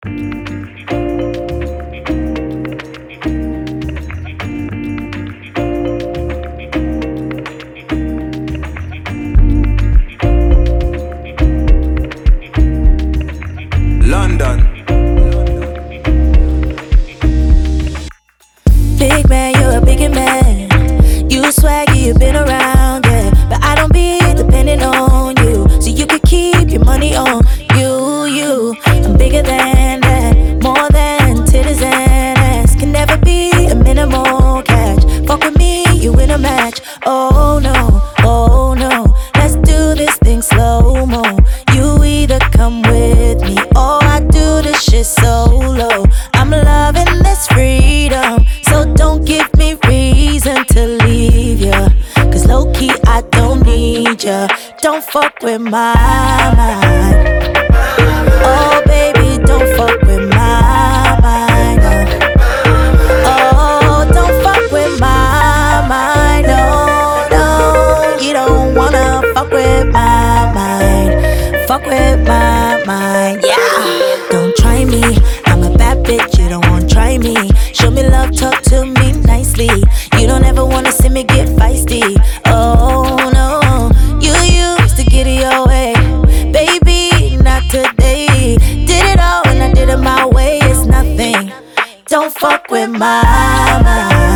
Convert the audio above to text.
London. Big man, you're a bigger man. You swaggy, you've been around, yeah. But I don't be depending on you, so you could keep your money on you. I'm bigger than that, more than titties and ass. Can never be a minimal catch. Fuck with me, you win a match. Oh no, let's do this thing slow-mo. You either come with me or I do this shit solo. I'm loving this freedom, so don't give me reason to leave ya. Cause low-key I don't need ya. Don't fuck with my mind. Oh baby, don't fuck with my mind. Oh, don't fuck with my mind. No, you don't wanna fuck with my mind. Fuck with my mind, yeah. Don't try me, I'm a bad bitch, you don't wanna try me. Show me love, talk to me nicely. You don't ever wanna see me get feisty. Oh no, you used to get it your way. Baby, not today. Did it all and I did it my way, it's nothing. Don't fuck with my mind.